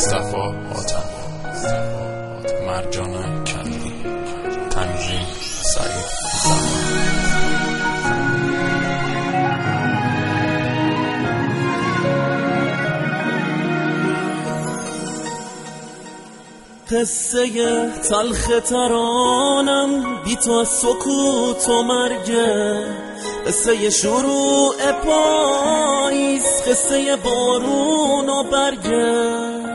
صفا آتم، مرجان کندی، تنظیم سعید زمان. قصه تلخ ترانم بی تو از سکوت و مرگه، قصه شروع پاییز، قصه بارون و برگه.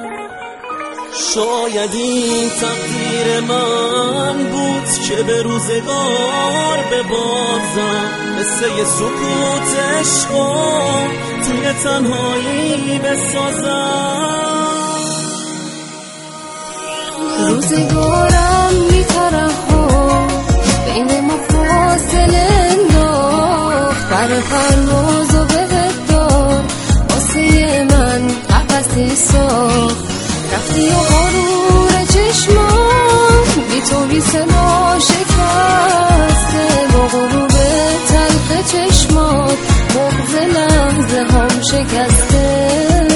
شاید این تقدیر من بود که به روزگار ببازم، قصه سکوت عشقم توی تنهایی بسازم. روزگارم بی‌طرف‌ها بین ما فاصله انداخت، بر پرواز و به ودار واسه من قفسی ساخت. رفتی و غرور چشمام بی تو بی صدا شکسته، با غروب تلخ چشمات بغض لحظه هم شکسته.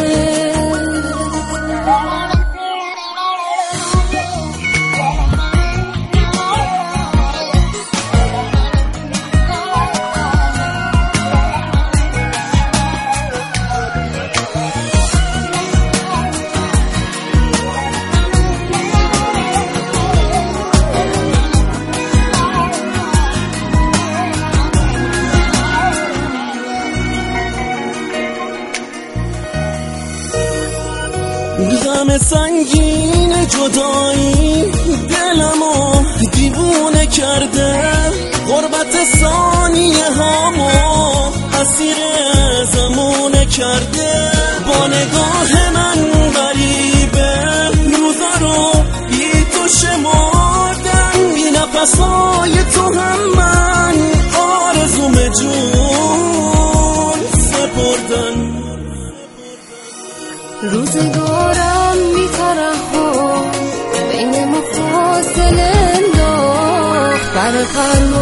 غم سنگین جدایی دلمو دیوونه کرده، غربت ثانیه هامو اسیر زمونه کرده. با نگاه من غریبه روزا رو بی تو شمردم، بی نفسای تو هم من آرزوم جون سپردن. روزگارم بی‌طرف‌ها بین ما فاصله انداخت، بر